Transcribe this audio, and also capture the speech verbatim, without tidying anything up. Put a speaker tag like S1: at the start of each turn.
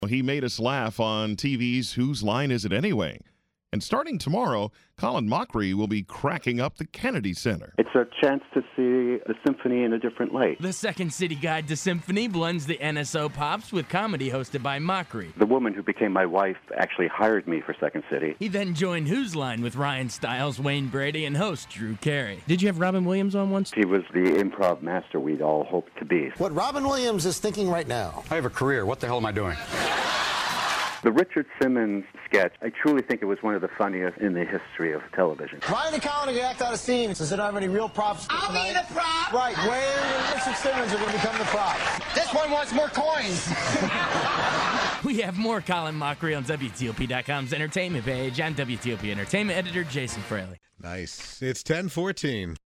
S1: He made us laugh on T V's Whose Line Is It Anyway? And starting tomorrow, Colin Mochrie will be cracking up the Kennedy Center.
S2: It's a chance to see the symphony in a different light.
S3: The Second City Guide to Symphony blends the N S O pops with comedy hosted by Mochrie.
S2: The woman who became my wife actually hired me for Second City.
S3: He then joined Whose Line with Ryan Stiles, Wayne Brady, and host Drew Carey. Did you have Robin Williams on once?
S2: He was the improv master we'd all hoped to be.
S4: What Robin Williams is thinking right now.
S5: I have a career. What the hell am I doing?
S2: The Richard Simmons sketch, I truly think it was one of the funniest in the history of television.
S4: Ryan and Colin are going to act out a scene. Since they don't have any real props
S6: I'll
S4: tonight.
S6: be the prop.
S4: Right, Wayne and Richard Simmons are going to become the props.
S6: This one wants more coins.
S3: We have more Colin Mochrie on W T O P dot com's entertainment page. I'm W T O P Entertainment editor Jason Fraley.
S7: Nice. It's ten fourteen.